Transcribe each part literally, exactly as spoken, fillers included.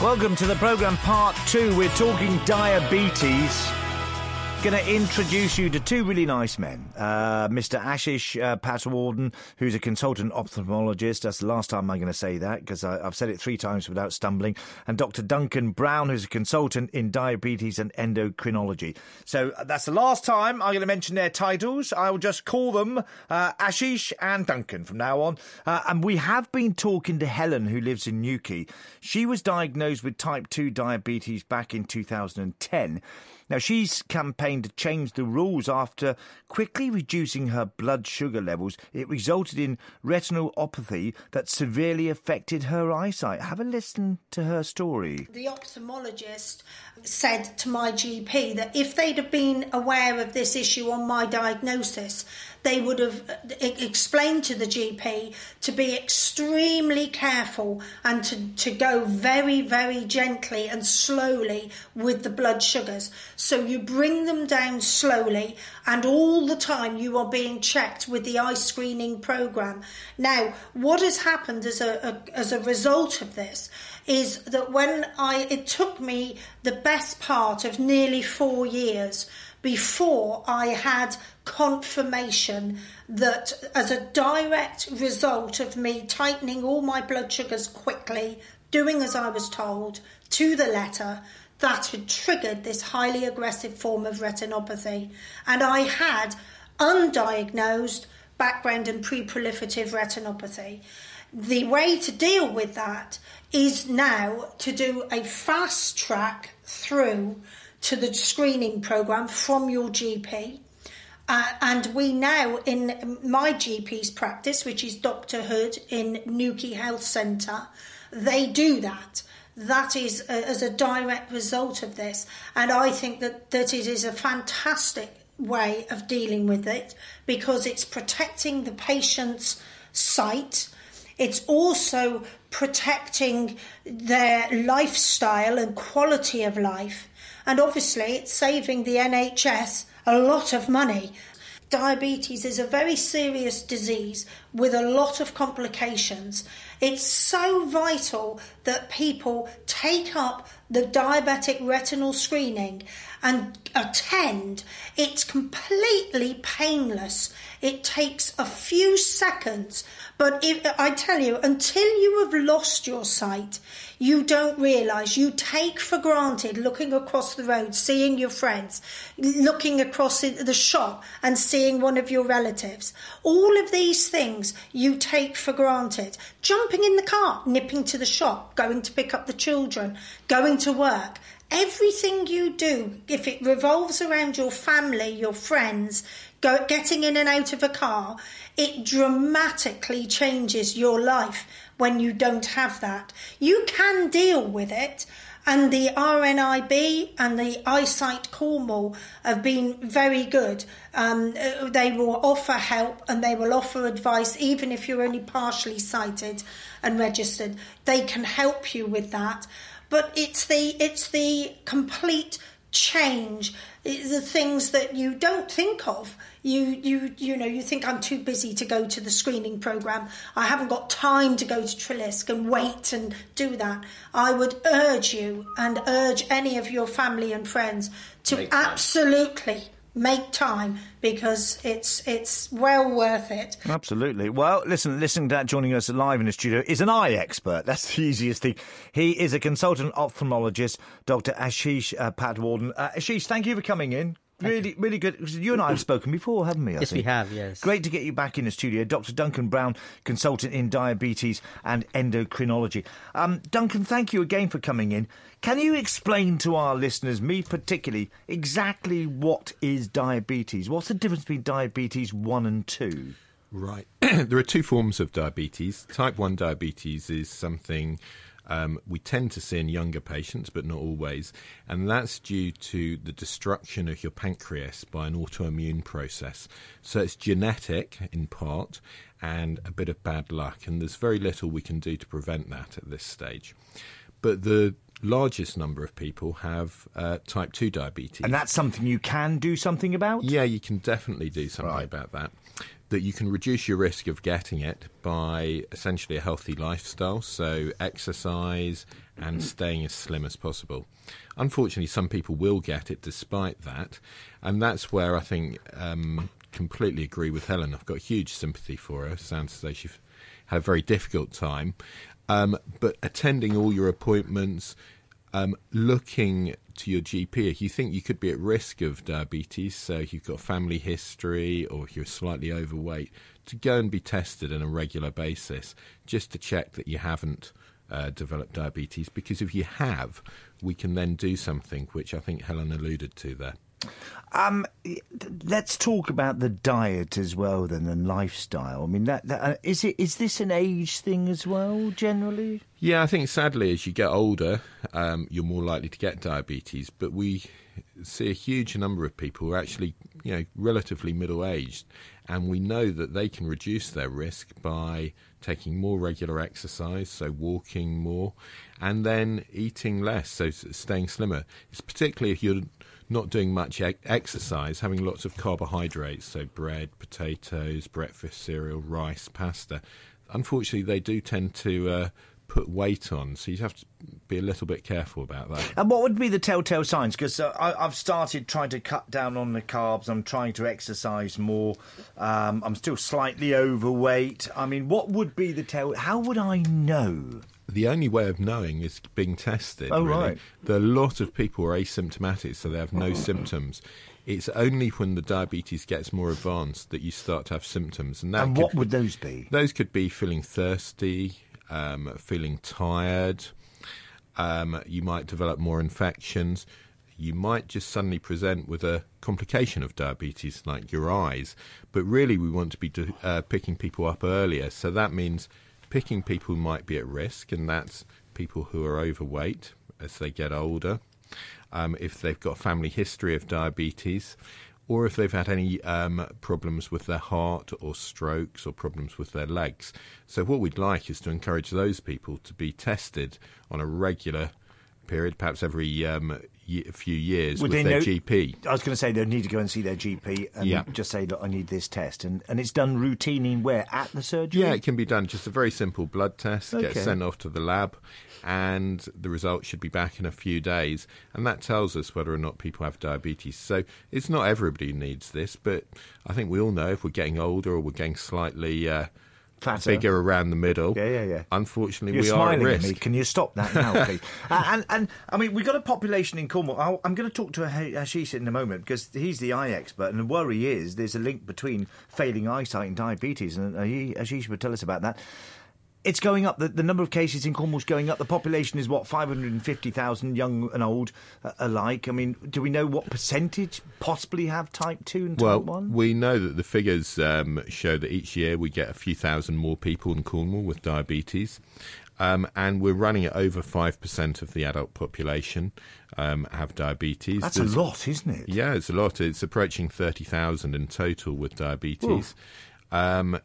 Welcome to the programme part two. We're talking diabetes. Going to introduce you to two really nice men. Uh, Mister Ashish uh, Patwarden, who's a consultant ophthalmologist. That's the last time I'm going to say that because I've said it three times without stumbling. And Doctor Duncan Brown, who's a consultant in diabetes and endocrinology. So that's the last time I'm going to mention their titles. I will just call them uh, Ashish and Duncan from now on. Uh, and we have been talking to Helen, who lives in Newquay. She was diagnosed with type two diabetes back in two thousand ten. Now, she's campaigned to change the rules after quickly reducing her blood sugar levels. It resulted in retinopathy that severely affected her eyesight. Have a listen to her story. The ophthalmologist said to my G P that if they'd have been aware of this issue on my diagnosis, they would have explained to the G P to be extremely careful and to, to go very, very gently and slowly with the blood sugars. So you bring them down slowly, and all the time you are being checked with the eye screening programme. Now, what has happened as a, a as a result of this is that when I it took me the best part of nearly four years before I had confirmation that as a direct result of me tightening all my blood sugars quickly, doing as I was told to the letter, that had triggered this highly aggressive form of retinopathy. And I had undiagnosed background and pre-proliferative retinopathy. The way to deal with that is now to do a fast track through to the screening programme from your G P. Uh, and we now, in my G P's practice, which is Doctor Hood in Newquay Health Centre, they do that. That is uh, as a direct result of this. And I think that, that it is a fantastic way of dealing with it because it's protecting the patient's sight. It's also protecting their lifestyle and quality of life. And obviously it's saving the N H S a lot of money. Diabetes is a very serious disease with a lot of complications. It's so vital that people take up the diabetic retinal screening and attend. It's completely painless. It takes a few seconds. But if, I tell you, until you have lost your sight, you don't realise. You take for granted looking across the road, seeing your friends, looking across the shop and seeing one of your relatives. All of these things you take for granted. Jumping in the car, nipping to the shop, going to pick up the children, going to work. Everything you do, if it revolves around your family, your friends, go, getting in and out of a car, it dramatically changes your life when you don't have that. You can deal with it, and the R N I B and the Eyesight Cornwall have been very good. Um, they will offer help and they will offer advice, even if you're only partially sighted and registered. They can help you with that. But it's the it's the complete change, the things that you don't think of. You you you know, you think I'm too busy to go to the screening programme. I haven't got time to go to Trelisk and wait and do that. I would urge you and urge any of your family and friends to make absolutely make time, because it's it's well worth it. Absolutely. Well, listen, listening to that, joining us live in the studio is an eye expert. That's the easiest thing. He is a consultant ophthalmologist, Doctor Ashish uh, Patwarden. Uh, Ashish, thank you for coming in. Really, really good. You and I have spoken before, haven't we? I yes, think? we have, yes. Great to get you back in the studio. Doctor Duncan Brown, consultant in diabetes and endocrinology. Um, Duncan, thank you again for coming in. Can you explain to our listeners, me particularly, exactly what is diabetes? What's the difference between diabetes one and two? Right. There are two forms of diabetes. Type one diabetes is something Um, we tend to see in younger patients, but not always, and that's due to the destruction of your pancreas by an autoimmune process. So it's genetic in part and a bit of bad luck, and there's very little we can do to prevent that at this stage. But the largest number of people have uh, type two diabetes. And that's something you can do something about? Yeah, you can definitely do something Right. about that. That you can reduce your risk of getting it by essentially a healthy lifestyle, so exercise and staying as slim as possible. Unfortunately, some people will get it despite that, and that's where I think um, completely agree with Helen. I've got huge sympathy for her. Sounds as though she's had a very difficult time. Um, but attending all your appointments, um, looking to your G P, if you think you could be at risk of diabetes, so if you've got family history or if you're slightly overweight, to go and be tested on a regular basis just to check that you haven't uh, developed diabetes, because if you have, we can then do something, which I think Helen alluded to there. Um, let's talk about the diet as well, then, and lifestyle. I mean, that, that uh, is it. Is this an age thing as well, generally? Yeah, I think sadly, as you get older, um, you're more likely to get diabetes. But we see a huge number of people who are actually, you know, relatively middle-aged, and we know that they can reduce their risk by taking more regular exercise, so walking more, and then eating less, so staying slimmer. It's particularly if you're not doing much e- exercise, having lots of carbohydrates, so bread, potatoes, breakfast cereal, rice, pasta. Unfortunately, they do tend to uh, put weight on, so you have to be a little bit careful about that. And what would be the telltale signs? Because uh, I've started trying to cut down on the carbs. I'm trying to exercise more. Um, I'm still slightly overweight. I mean, what would be the tell? How would I know? The only way of knowing is being tested. Oh, really. right. There are a lot of people who are asymptomatic, so they have no symptoms. It's only when the diabetes gets more advanced that you start to have symptoms. And, that And could, what would those be? Those could be feeling thirsty, um, feeling tired. Um, you might develop more infections. You might just suddenly present with a complication of diabetes, like your eyes. But really, we want to be do, uh, picking people up earlier. So that means picking people who might be at risk, and that's people who are overweight as they get older, um, if they've got a family history of diabetes, or if they've had any um, problems with their heart or strokes or problems with their legs. So what we'd like is to encourage those people to be tested on a regular period, perhaps every um, ye- few years, Would with they their know- G P. I was going to say they need to go and see their G P and Yeah. just say, look, I need this test. And, and it's done routinely where? At the surgery? Yeah, it can be done. Just a very simple blood test, Okay. gets sent off to the lab, and the results should be back in a few days. And that tells us whether or not people have diabetes. So it's not everybody who needs this, but I think we all know if we're getting older or we're getting slightly uh, Fatter. bigger around the middle, Yeah, yeah, yeah. unfortunately, You're we are at smiling at risk. me. Can you stop that now, please? uh, and, and, I mean, we've got a population in Cornwall. I'll, I'm going to talk to Ashish in a moment because he's the eye expert, and the worry is there's a link between failing eyesight and diabetes, and uh, he, Ashish would tell us about that. It's going up. The, the number of cases in Cornwall is going up. The population is, what, five hundred fifty thousand, young and old uh, alike. I mean, do we know what percentage possibly have type two and Well, type one? we know that the figures um, show that each year we get a few thousand more people in Cornwall with diabetes. Um, and we're running at over five percent of the adult population um, have diabetes. That's There's- a lot, isn't it? Yeah, it's a lot. It's approaching thirty thousand in total with diabetes. Um,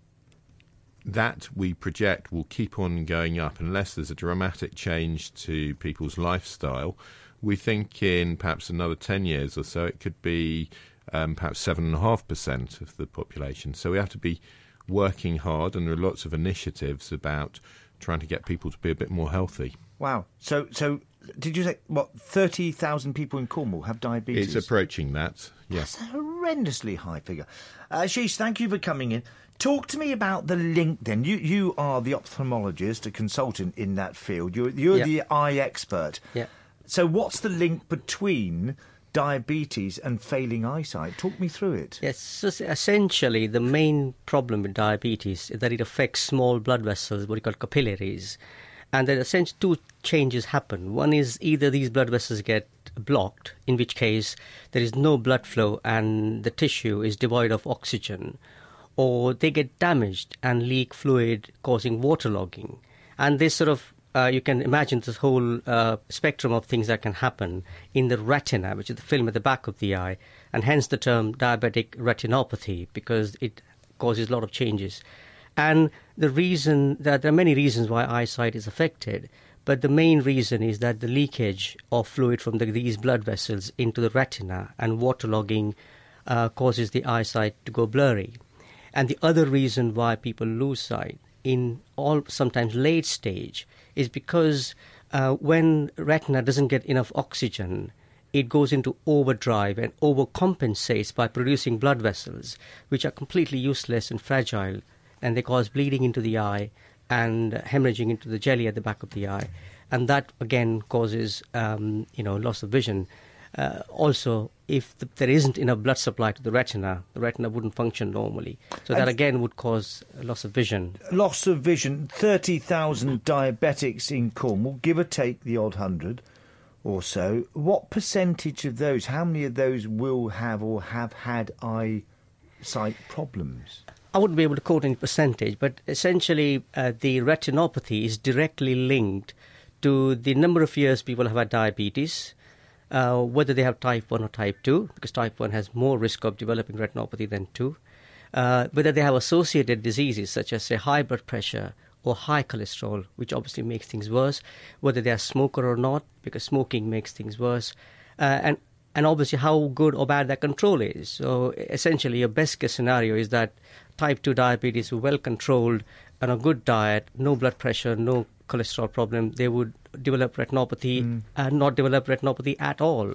that we project will keep on going up unless there's a dramatic change to people's lifestyle. We think in perhaps another ten years or so it could be um, perhaps seven point five percent of the population. So we have to be working hard, and there are lots of initiatives about trying to get people to be a bit more healthy. Wow. So, so did you say, what, thirty thousand people in Cornwall have diabetes? It's approaching that, yes. That's a horrendously high figure. Uh, Ashish, thank you for coming in. Talk to me about the link then. You you are the ophthalmologist, a consultant in that field. You're, you're Yeah. the eye expert. Yeah. So what's the link between diabetes and failing eyesight? Talk me through it. Yes, so essentially the main problem with diabetes is that it affects small blood vessels, what you call capillaries. And then essentially two changes happen. One is either these blood vessels get blocked, in which case there is no blood flow and the tissue is devoid of oxygen, or they get damaged and leak fluid, causing waterlogging. And this sort of, uh, you can imagine this whole uh, spectrum of things that can happen in the retina, which is the film at the back of the eye, and hence the term diabetic retinopathy, because it causes a lot of changes. And the reason that there are many reasons why eyesight is affected, but the main reason is that the leakage of fluid from the, these blood vessels into the retina and waterlogging uh, causes the eyesight to go blurry. And the other reason why people lose sight in all sometimes late stage is because uh, when retina doesn't get enough oxygen, it goes into overdrive and overcompensates by producing blood vessels, which are completely useless and fragile, and they cause bleeding into the eye and hemorrhaging into the jelly at the back of the eye. And that, again, causes, um, you know, loss of vision. Uh, also, if the, there isn't enough blood supply to the retina, the retina wouldn't function normally. So that, again, would cause loss of vision. Loss of vision, thirty thousand diabetics in Cornwall, give or take the odd hundred or so. What percentage of those, how many of those will have or have had eyesight problems? I wouldn't be able to quote any percentage, but essentially uh, the retinopathy is directly linked to the number of years people have had diabetes, uh, whether they have type one or type two, because type one has more risk of developing retinopathy than two, uh, whether they have associated diseases such as, say, high blood pressure or high cholesterol, which obviously makes things worse, whether they're a smoker or not, because smoking makes things worse, uh, and and obviously how good or bad that control is. So essentially, your best case scenario is that type two diabetes, well controlled, on a good diet, no blood pressure, no cholesterol problem, they would develop retinopathy mm. and not develop retinopathy at all.